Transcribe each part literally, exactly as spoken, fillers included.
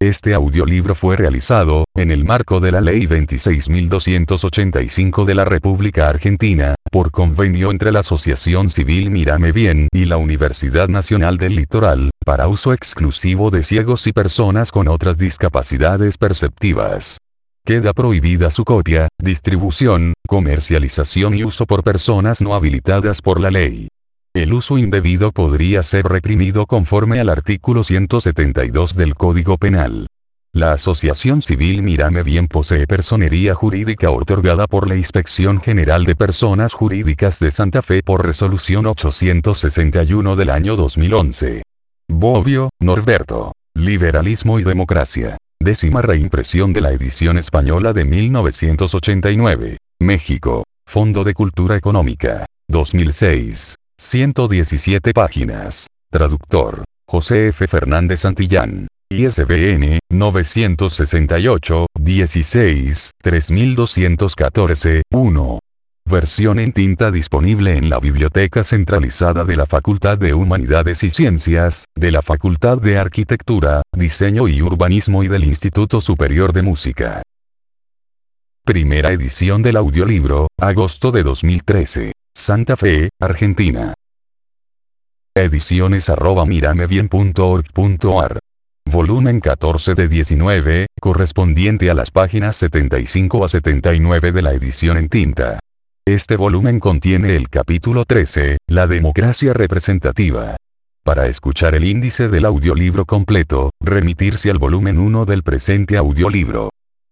Este audiolibro fue realizado, en el marco de la Ley veintiséis mil doscientos ochenta y cinco de la República Argentina, por convenio entre la Asociación Civil Mírame Bien y la Universidad Nacional del Litoral, para uso exclusivo de ciegos y personas con otras discapacidades perceptivas. Queda prohibida su copia, distribución, comercialización y uso por personas no habilitadas por la ley. El uso indebido podría ser reprimido conforme al artículo ciento setenta y dos del Código Penal. La Asociación Civil Mírame Bien posee personería jurídica otorgada por la Inspección General de Personas Jurídicas de Santa Fe por resolución ochocientos sesenta y uno del año dos mil once. Bobbio, Norberto. Liberalismo y democracia. Décima reimpresión de la edición española de mil novecientos ochenta y nueve. México. Fondo de Cultura Económica. dos mil seis. ciento diecisiete páginas. Traductor. José F. Fernández Santillán. I S B N, novecientos sesenta y ocho, dieciséis, tres mil doscientos catorce, uno. Versión en tinta disponible en la Biblioteca Centralizada de la Facultad de Humanidades y Ciencias, de la Facultad de Arquitectura, Diseño y Urbanismo y del Instituto Superior de Música. Primera edición del audiolibro, agosto de dos mil trece. Santa Fe, Argentina. Ediciones arroba miramebien punto org punto ar. Volumen catorce de diecinueve, correspondiente a las páginas setenta y cinco a setenta y nueve de la edición en tinta. Este volumen contiene el capítulo trece, La democracia representativa. Para escuchar el índice del audiolibro completo, remitirse al volumen uno del presente audiolibro.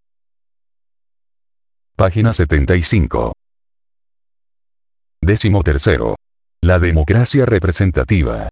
Página setenta y cinco. Décimo tercero. La democracia representativa.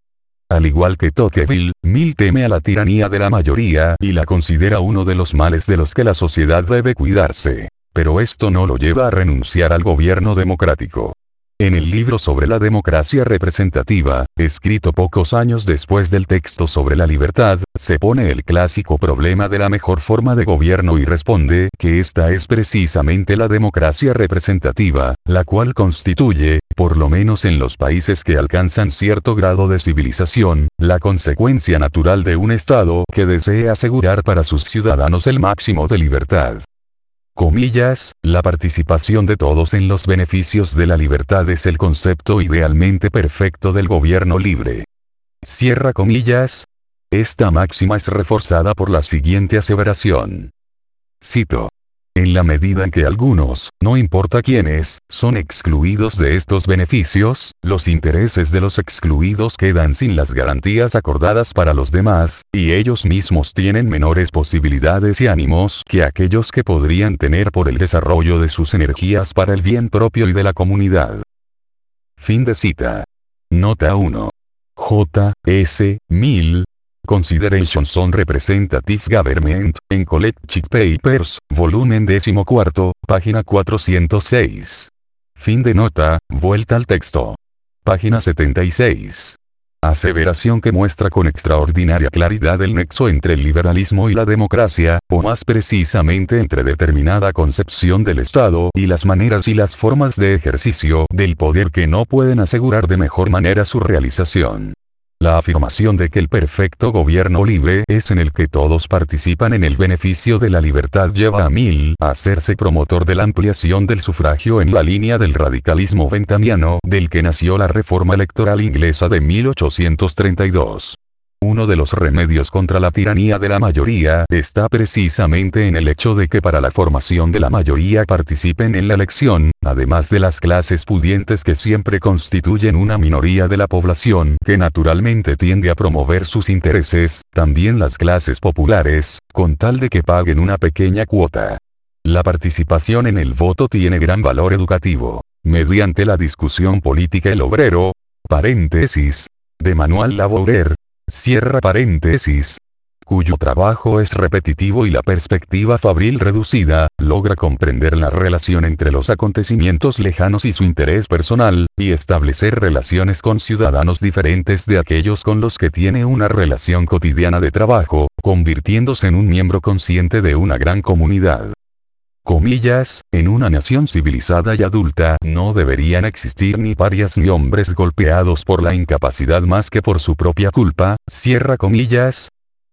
Al igual que Tocqueville, Mill teme a la tiranía de la mayoría y la considera uno de los males de los que la sociedad debe cuidarse. Pero esto no lo lleva a renunciar al gobierno democrático. En el libro sobre la democracia representativa, escrito pocos años después del texto sobre la libertad, se pone el clásico problema de la mejor forma de gobierno y responde que esta es precisamente la democracia representativa, la cual constituye, por lo menos en los países que alcanzan cierto grado de civilización, la consecuencia natural de un Estado que desee asegurar para sus ciudadanos el máximo de libertad. Comillas, la participación de todos en los beneficios de la libertad es el concepto idealmente perfecto del gobierno libre. Cierra comillas. Esta máxima es reforzada por la siguiente aseveración. Cito. En la medida en que algunos, no importa quiénes, son excluidos de estos beneficios, los intereses de los excluidos quedan sin las garantías acordadas para los demás, y ellos mismos tienen menores posibilidades y ánimos que aquellos que podrían tener por el desarrollo de sus energías para el bien propio y de la comunidad. Fin de cita. Nota uno. J. S. Mill. Considerations on Representative Government, en Collected Papers, volumen decimocuarto, página cuatrocientos seis. Fin de nota, vuelta al texto. Página setenta y seis. Aseveración que muestra con extraordinaria claridad el nexo entre el liberalismo y la democracia, o más precisamente entre determinada concepción del Estado y las maneras y las formas de ejercicio del poder que no pueden asegurar de mejor manera su realización. La afirmación de que el perfecto gobierno libre es en el que todos participan en el beneficio de la libertad lleva a Mill a hacerse promotor de la ampliación del sufragio en la línea del radicalismo benthamiano del que nació la reforma electoral inglesa de mil ochocientos treinta y dos. Uno de los remedios contra la tiranía de la mayoría está precisamente en el hecho de que para la formación de la mayoría participen en la elección, además de las clases pudientes que siempre constituyen una minoría de la población que naturalmente tiende a promover sus intereses, también las clases populares, con tal de que paguen una pequeña cuota. La participación en el voto tiene gran valor educativo. Mediante la discusión política el obrero, paréntesis, de Manuel Labourer, cierra paréntesis, cuyo trabajo es repetitivo y la perspectiva fabril reducida, logra comprender la relación entre los acontecimientos lejanos y su interés personal, y establecer relaciones con ciudadanos diferentes de aquellos con los que tiene una relación cotidiana de trabajo, convirtiéndose en un miembro consciente de una gran comunidad. Comillas, en una nación civilizada y adulta no deberían existir ni parias ni hombres golpeados por la incapacidad más que por su propia culpa, cierra comillas.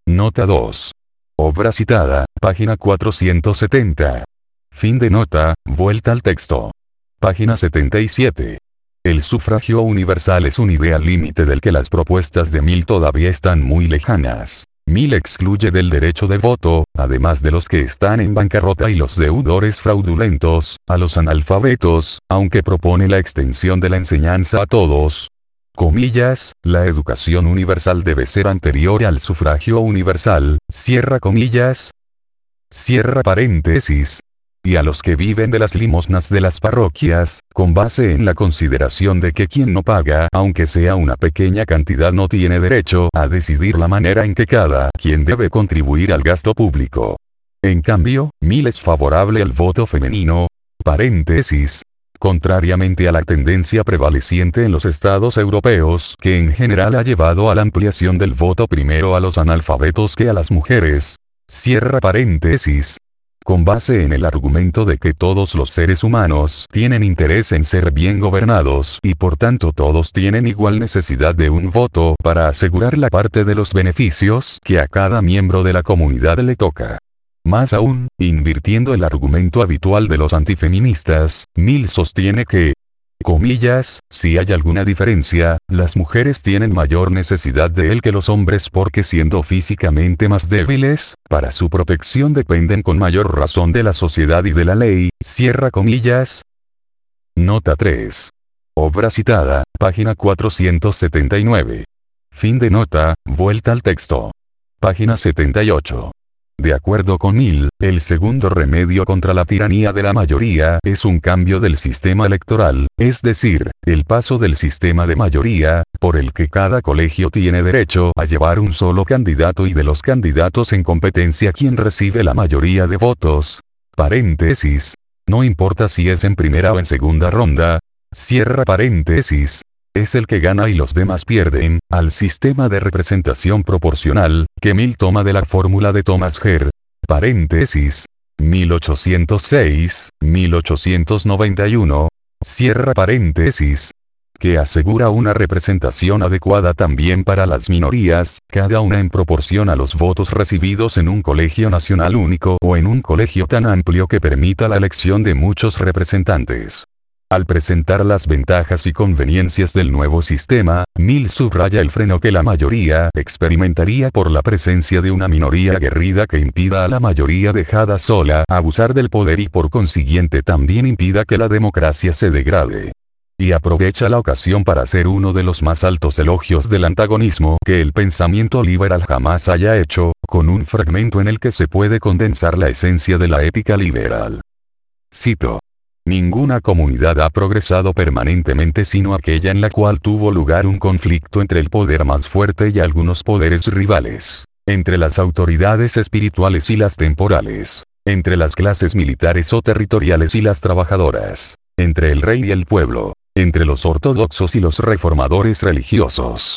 Nota dos. Obra citada, página cuatrocientos setenta. Fin de nota, vuelta al texto. Página setenta y siete. El sufragio universal es un ideal límite del que las propuestas de Mill todavía están muy lejanas. Mill excluye del derecho de voto, además de los que están en bancarrota y los deudores fraudulentos, a los analfabetos, aunque propone la extensión de la enseñanza a todos. Comillas, la educación universal debe ser anterior al sufragio universal, cierra comillas. Cierra paréntesis. Y a los que viven de las limosnas de las parroquias, con base en la consideración de que quien no paga, aunque sea una pequeña cantidad, no tiene derecho a decidir la manera en que cada quien debe contribuir al gasto público. En cambio, Mill es favorable al voto femenino, paréntesis, contrariamente a la tendencia prevaleciente en los estados europeos, que en general ha llevado a la ampliación del voto primero a los analfabetos que a las mujeres. Cierra paréntesis. Con base en el argumento de que todos los seres humanos tienen interés en ser bien gobernados y por tanto todos tienen igual necesidad de un voto para asegurar la parte de los beneficios que a cada miembro de la comunidad le toca. Más aún, invirtiendo el argumento habitual de los antifeministas, Mill sostiene que, comillas, si hay alguna diferencia, las mujeres tienen mayor necesidad de él que los hombres porque siendo físicamente más débiles, para su protección dependen con mayor razón de la sociedad y de la ley, cierra comillas. Nota tres. Obra citada, página cuatrocientos setenta y nueve. Fin de nota, vuelta al texto. Página setenta y ocho. De acuerdo con Mill, el segundo remedio contra la tiranía de la mayoría es un cambio del sistema electoral, es decir, el paso del sistema de mayoría, por el que cada colegio tiene derecho a llevar un solo candidato y de los candidatos en competencia quien recibe la mayoría de votos. Paréntesis. No importa si es en primera o en segunda ronda. Cierra paréntesis. Es el que gana y los demás pierden, al sistema de representación proporcional, que Mill toma de la fórmula de Thomas Hare. Paréntesis. mil ochocientos seis, mil ochocientos noventa y uno. Cierra paréntesis. Que asegura una representación adecuada también para las minorías, cada una en proporción a los votos recibidos en un colegio nacional único o en un colegio tan amplio que permita la elección de muchos representantes. Al presentar las ventajas y conveniencias del nuevo sistema, Mill subraya el freno que la mayoría experimentaría por la presencia de una minoría aguerrida que impida a la mayoría dejada sola abusar del poder y por consiguiente también impida que la democracia se degrade. Y aprovecha la ocasión para hacer uno de los más altos elogios del antagonismo que el pensamiento liberal jamás haya hecho, con un fragmento en el que se puede condensar la esencia de la ética liberal. Cito. Ninguna comunidad ha progresado permanentemente sino aquella en la cual tuvo lugar un conflicto entre el poder más fuerte y algunos poderes rivales, entre las autoridades espirituales y las temporales, entre las clases militares o territoriales y las trabajadoras, entre el rey y el pueblo, entre los ortodoxos y los reformadores religiosos.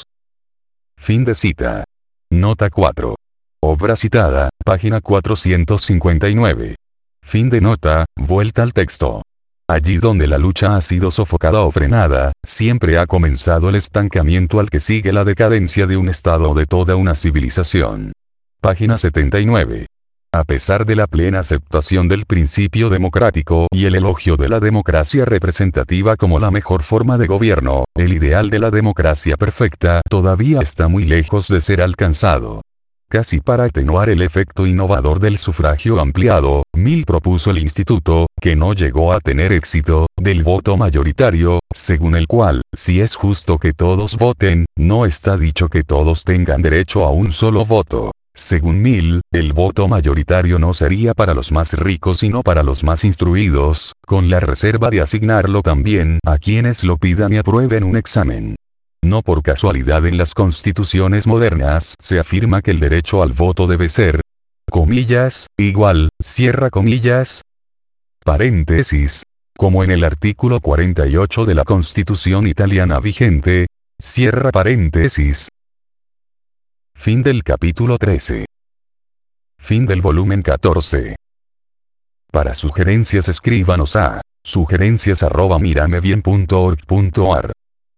Fin de cita. Nota cuatro. Obra citada, página cuatrocientos cincuenta y nueve. Fin de nota, vuelta al texto. Allí donde la lucha ha sido sofocada o frenada, siempre ha comenzado el estancamiento al que sigue la decadencia de un estado o de toda una civilización. Página setenta y nueve. A pesar de la plena aceptación del principio democrático y el elogio de la democracia representativa como la mejor forma de gobierno, el ideal de la democracia perfecta todavía está muy lejos de ser alcanzado. Casi para atenuar el efecto innovador del sufragio ampliado, Mill propuso el instituto, que no llegó a tener éxito, del voto mayoritario, según el cual, si es justo que todos voten, no está dicho que todos tengan derecho a un solo voto. Según Mill, el voto mayoritario no sería para los más ricos sino para los más instruidos, con la reserva de asignarlo también a quienes lo pidan y aprueben un examen. No por casualidad en las constituciones modernas se afirma que el derecho al voto debe ser, comillas, igual, cierra comillas, paréntesis, como en el artículo cuarenta y ocho de la Constitución italiana vigente, cierra paréntesis. Fin del capítulo trece. Fin del volumen catorce. Para sugerencias escríbanos a sugerencias arroba miramebien punto org punto ar.